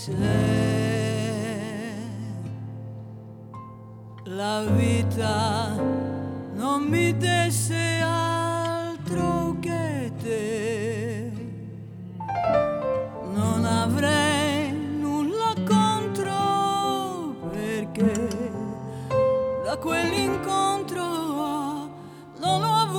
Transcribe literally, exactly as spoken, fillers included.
la vita non mi desse altro che te, non avrei nulla contro, perché da quell'incontro